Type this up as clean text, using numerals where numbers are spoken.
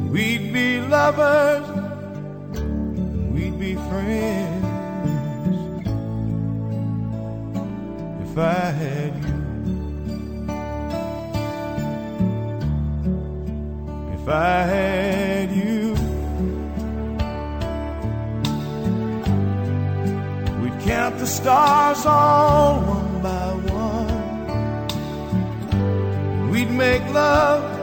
We'd be lovers, we'd be friends if I had you. If I had you, we'd count the stars all one by one. We'd make love